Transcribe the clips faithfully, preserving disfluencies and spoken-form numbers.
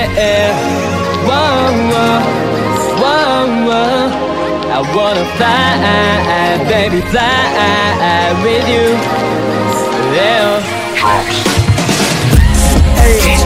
yeah. Whoa, whoa, whoa, whoa. I wanna fly, baby, fly with you. Yeah. Hey.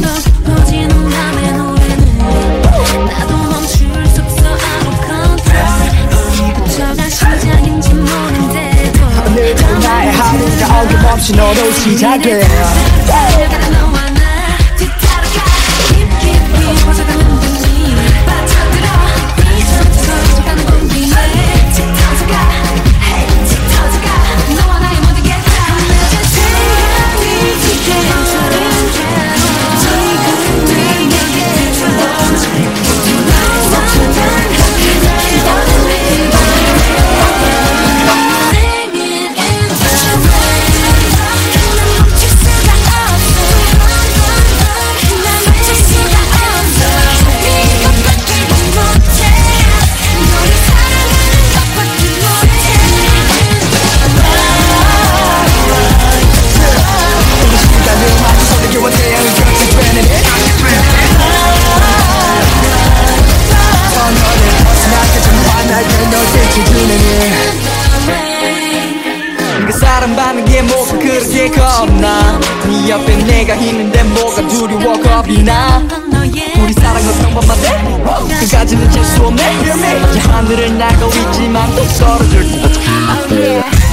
나도 멈출 수 없어 out of control. 어쩌다 시작인지 모른대도 오늘도 나의 하루가 어김없이 너로 시작해. 너와 나 뒤따라가 깊이 퍼져가는 분이 빠져들어 네 손톱 가는 공기에 짙 터져가 hey 짙 터져가 너와 나의 모든 게 다 내게 생각이 지켜줘. 사랑받는 게 뭐가 그렇게 겁나. 네 옆에 내가 있는데 뭐가 두려워 겁이 나. 우리 사랑은 평범한데 그까지는 재수 없네. 하늘을 날고 있지만 또 떨어질 것 같아.